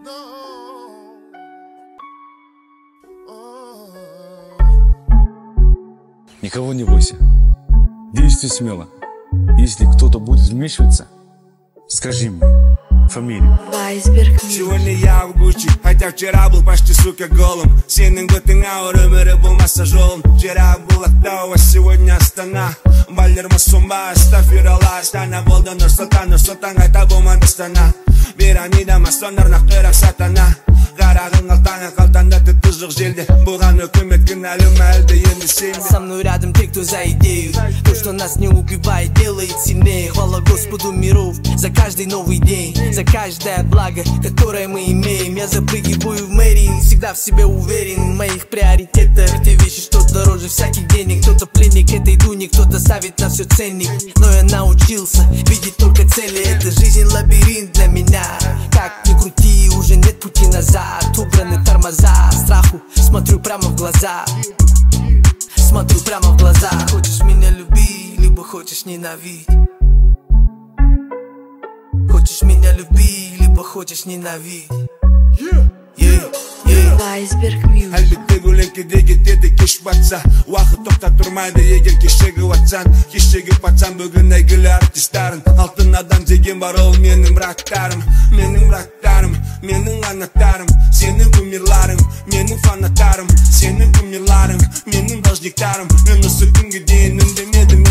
Никого не бойся. Действуй смело. Если кто-то будет вмешиваться, скажи мне фамилию. Сегодня я в Гуччи, хотя вчера был почти, сука, голым. Сенің бүтін ауыр өмірі болмаса жолым. Вчера был Ақтау, а сегодня Астана. Балерма сумба, астафиралла, Астана болды Нұрсұлтан, Нұрсұлтан қайта болмады Астана. Пирамида масондар нақтырақ сатана. Қарағың қалтаңа тіпті жоқ желде. Бұған үкімет кінәлі ма әлде енді сен. Со мной рядом те, кто за идею. То, что нас не убивает, делает сильнее. Хвала Господу миров за каждый новый день, за каждое благо, которое мы имеем. Я запрыгиваю в мэрии, всегда в себе уверен. В моих приоритетах те вещи, что дороже всяких денег. Кто-то пленник этой дуни, кто-то ставит на все ценник. Но я научился видеть только цели. Эта жизнь лабиринт для меня. Как ни крути, уже нет пути назад. Убраны тормоза, страху смотрю прямо в глаза. Смотрю прямо в глаза. Хочешь меня люби, либо хочешь ненавидь. Хочешь меня люби, либо хочешь ненавидь. Әлбетте көлеңкеде кетеді кеш батса. Уақыт тоқта тұрмайды егер кешегі ватсан. Кешегі патсан бүгін әйгілі артистарын. Алтын адам деген бар ол менің браттарым. Менің браттарым, менің анаттарым. Сенің кумирларың, менің фанаттарым. Сенің кумирларың, менің должниктарым. Мен осы күнге дейін үндемедім